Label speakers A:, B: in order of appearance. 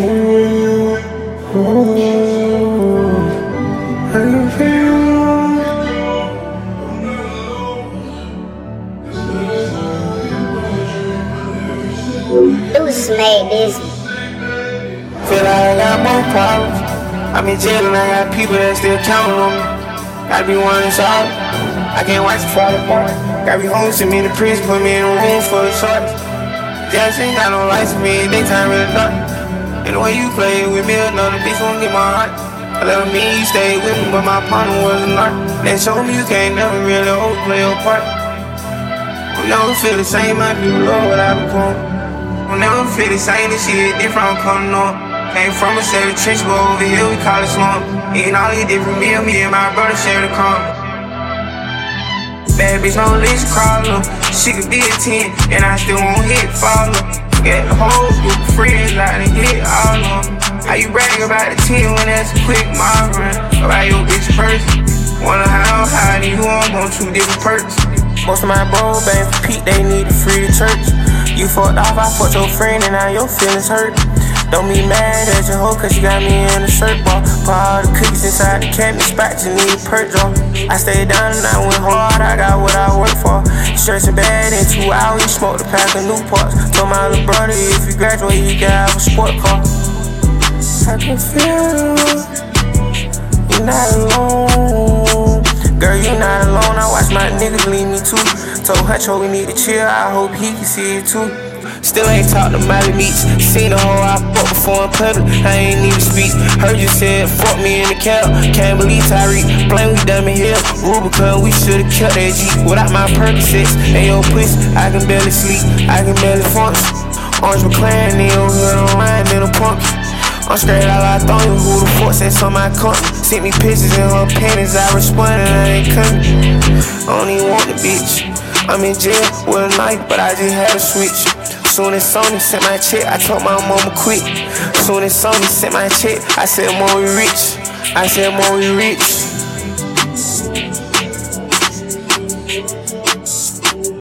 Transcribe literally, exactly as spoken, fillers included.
A: Deuce made this.
B: Feel like I got more problems. I'm in jail and I got people that still counting on me. Gotta be one and solid. I can't watch it fall apart. Gotta be home, send me in the prison, put me in a room full of shorts. Just ain't got no lights for me, daytime really dark. And the way you play with me, another bitch won't get my heart. I love me, you stayed with me, but my partner was a narc. That showed me you can't never really overplay your part. We'll never feel the same, my people love what I become. We'll never feel the same, this shit different, I'm coming on. Came from a set of trench, but over here we call it slump. Eating all these different meals, me and my brother share the crumb. Bad bitch, no list crawler. She could be a ten, and I still won't hit follow. Get the whole group of friends out and hit all of them. How you brag about the ten when that's a quick mile run? About your bitch purse. Wonder how high you on on two different perks. Most of my bros bang for Pete, they need to free the church. You fucked off, I fucked your friend, and now your feelings hurt. Don't be mad at your hoe, cause you got me in a shirt ball. Put all the cookies inside the cabinet spot, you need a perk on. I stayed down and I went hard, I got what I work for. Stretching bad in two hours, you smoked a pack of Newports. Told my little brother, if you graduate, you can have a sport car. I can feel you're not alone. Girl, you're not alone, I watch my niggas leave me too. Told Huncho we need to chill, I hope he can see it too. Still ain't talked to Miley Meats. Seen the hoe I fucked before in public, I ain't need to speak. Heard you said, fuck me in the cab. Can't believe Tyreek, blame we dumb in here. Rubicon, we should've kept that G. Without my Percocets and your pussy, I can barely sleep, I can barely function. Orange McLaren, they over here online in a punk. I'm straight out like I you, who the fuck said something I couldn't. Sent me pictures in her panties, I responded, I ain't coming. I don't even want the bitch. I'm in jail with a knife, but I just had to switch. Soon as Sony sent my check, I told my mama quit. Soon as Sony sent my check, I said more we rich. I said more we rich.